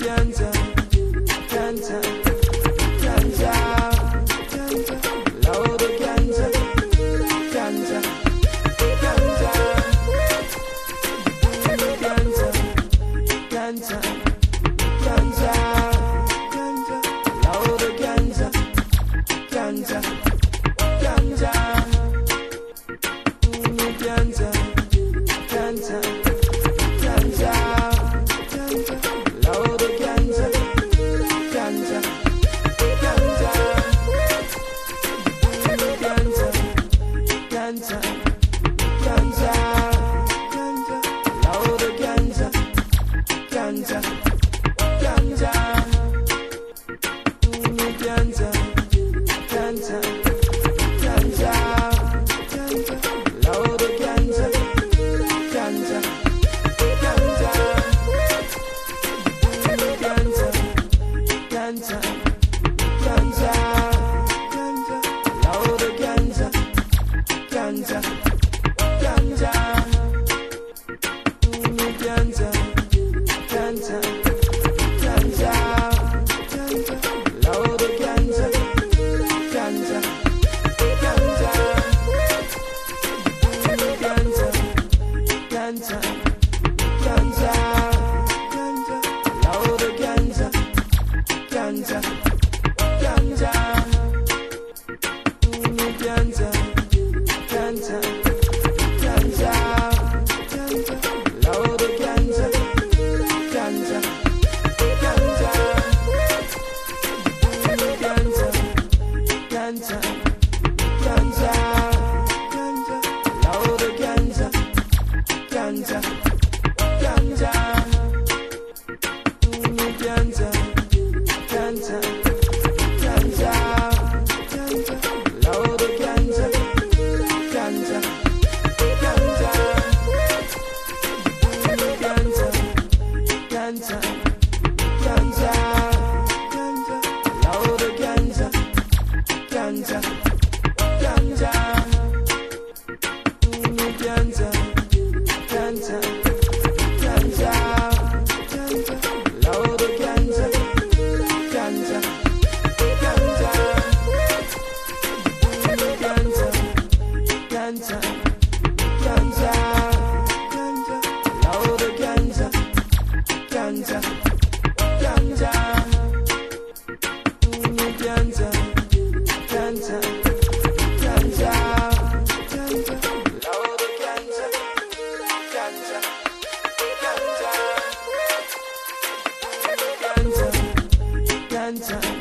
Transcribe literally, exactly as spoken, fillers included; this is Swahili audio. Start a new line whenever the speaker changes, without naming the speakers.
ganja, ganja, ganja, load of ganja, ganja, ganja, ganja, ganja, ganja, load of ganja, ganja, ganja, ganja, ganja, ganja. Load of ganja, ganja, ganja, ganja, ganja, ganja, load of ganja, ganja, ganja, ganja, ganja, ganja, load of ganja, ganja, ganja. Ganja, ganja, ganja, load of ganja, ganja, ganja, ganja, ganja, ganja, load of ganja, ganja, ganja, ganja, ganja, ganja, load of ganja. Ganja, ganja, ganja, ganja, ganja, load of ganja, ganja, ganja, ganja, ganja, ganja, load of ganja, ganja, ganja, ganja. Ganja, ganja, load of ganja, ganja, ganja, ganja, ganja, ganja, load of ganja, ganja, ganja, ganja, ganja, ganja, load of ganja. Ganja, ganja, ganja, ganja, ganja, load of ganja, ganja, ganja, ganja, ganja, ganja, load of ganja, ganja, ganja, ganja. Ganja.